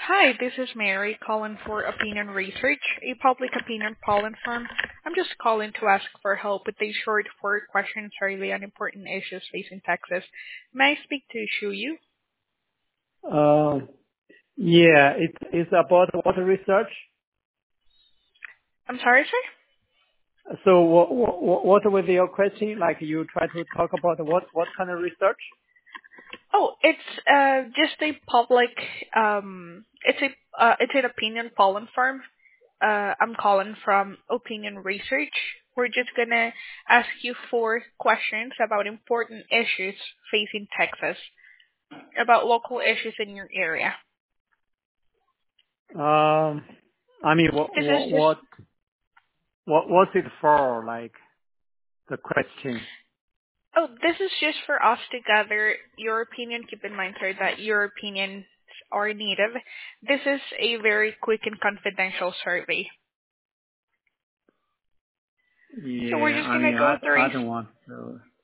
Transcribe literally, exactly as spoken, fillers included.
Hi, this is Mary calling for Opinion Research, a public opinion polling firm. I'm just calling to ask for help with a short four-question survey on important issues facing Texas. May I speak to Shuyu? Uh, yeah, it is about water research. I'm sorry, sir? So what, what, what was your question? Like you try to talk about what, what kind of research? Oh, it's uh just a public um it's a uh, it's an opinion polling firm. Uh I'm calling from Opinion Research. We're just gonna ask you four questions about important issues facing Texas, about local issues in your area. Um, I mean, what, This is what, just what, what, what's it for? Like the question. oh, this is just for us to gather your opinion. Keep in mind, sir, that your opinions are needed. This is a very quick and confidential survey. So we're Yeah, just I gonna mean, go I, through I a don't want to.